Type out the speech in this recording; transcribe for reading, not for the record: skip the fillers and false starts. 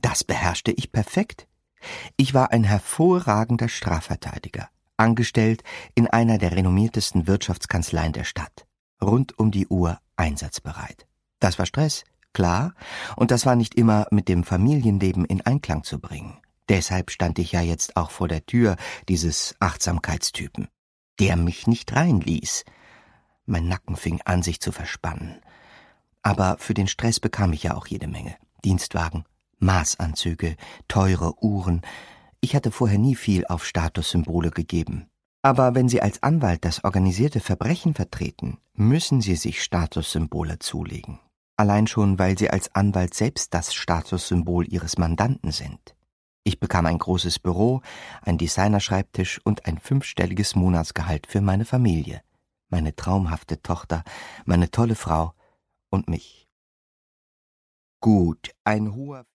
das beherrschte ich perfekt. Ich war ein hervorragender Strafverteidiger, angestellt in einer der renommiertesten Wirtschaftskanzleien der Stadt, rund um die Uhr einsatzbereit. Das war Stress, klar, und das war nicht immer mit dem Familienleben in Einklang zu bringen. Deshalb stand ich ja jetzt auch vor der Tür dieses Achtsamkeitstypen, der mich nicht reinließ. Mein Nacken fing an, sich zu verspannen. Aber für den Stress bekam ich ja auch jede Menge. Dienstwagen, Maßanzüge, teure Uhren. Ich hatte vorher nie viel auf Statussymbole gegeben. Aber wenn Sie als Anwalt das organisierte Verbrechen vertreten, müssen Sie sich Statussymbole zulegen. Allein schon, weil Sie als Anwalt selbst das Statussymbol Ihres Mandanten sind. Ich bekam ein großes Büro, einen Designerschreibtisch und ein 5-stelliges Monatsgehalt für meine Familie, meine traumhafte Tochter, meine tolle Frau und mich. Gut, ein hoher